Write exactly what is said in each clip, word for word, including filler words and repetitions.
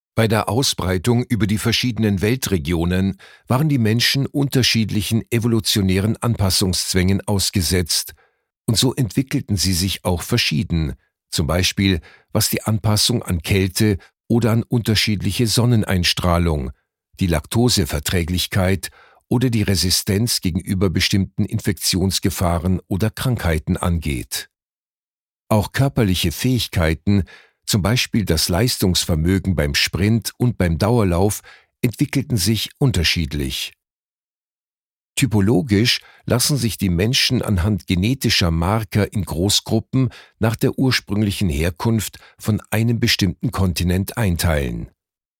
Bei der Ausbreitung über die verschiedenen Weltregionen waren die Menschen unterschiedlichen evolutionären Anpassungszwängen ausgesetzt, und so entwickelten sie sich auch verschieden, zum Beispiel was die Anpassung an Kälte oder an unterschiedliche Sonneneinstrahlung, die Laktoseverträglichkeit oder die Resistenz gegenüber bestimmten Infektionsgefahren oder Krankheiten angeht. Auch körperliche Fähigkeiten, zum Beispiel das Leistungsvermögen beim Sprint und beim Dauerlauf, entwickelten sich unterschiedlich. Typologisch lassen sich die Menschen anhand genetischer Marker in Großgruppen nach der ursprünglichen Herkunft von einem bestimmten Kontinent einteilen.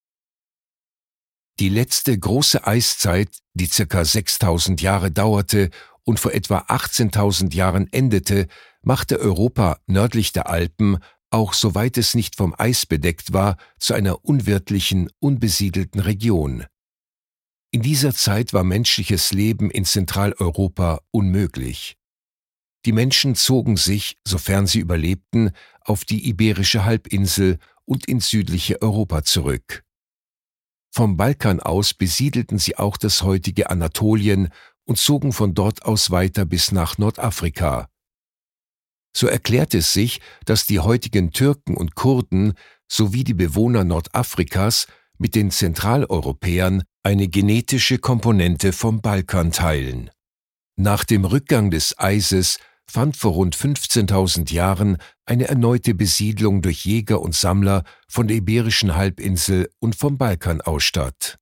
Die letzte große Eiszeit, die ca. sechstausend Jahre dauerte und vor etwa achtzehntausend Jahren endete, machte Europa nördlich der Alpen, auch soweit es nicht vom Eis bedeckt war, zu einer unwirtlichen, unbesiedelten Region. In dieser Zeit war menschliches Leben in Zentraleuropa unmöglich. Die Menschen zogen sich, sofern sie überlebten, auf die Iberische Halbinsel und ins südliche Europa zurück. Vom Balkan aus besiedelten sie auch das heutige Anatolien und zogen von dort aus weiter bis nach Nordafrika. So erklärt es sich, dass die heutigen Türken und Kurden sowie die Bewohner Nordafrikas mit den Zentraleuropäern eine genetische Komponente vom Balkan teilen. Nach dem Rückgang des Eises fand vor rund fünfzehntausend Jahren eine erneute Besiedlung durch Jäger und Sammler von der Iberischen Halbinsel und vom Balkan aus statt.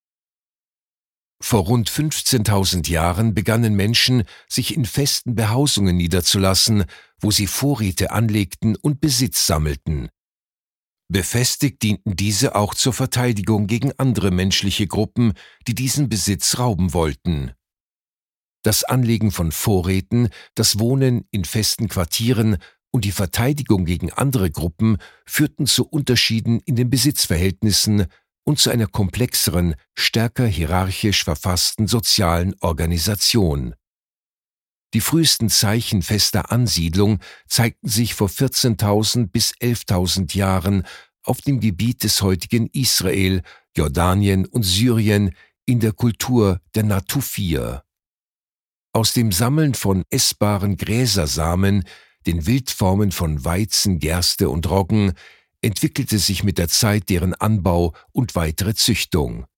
Vor rund fünfzehntausend Jahren begannen Menschen, sich in festen Behausungen niederzulassen, wo sie Vorräte anlegten und Besitz sammelten. Befestigt dienten diese auch zur Verteidigung gegen andere menschliche Gruppen, die diesen Besitz rauben wollten. Das Anlegen von Vorräten, das Wohnen in festen Quartieren und die Verteidigung gegen andere Gruppen führten zu Unterschieden in den Besitzverhältnissen und zu einer komplexeren, stärker hierarchisch verfassten sozialen Organisation. Die frühesten Zeichen fester Ansiedlung zeigten sich vor vierzehntausend bis elftausend Jahren auf dem Gebiet des heutigen Israel, Jordanien und Syrien in der Kultur der Natufir. Aus dem Sammeln von essbaren Gräsersamen, den Wildformen von Weizen, Gerste und Roggen, entwickelte sich mit der Zeit deren Anbau und weitere Züchtung.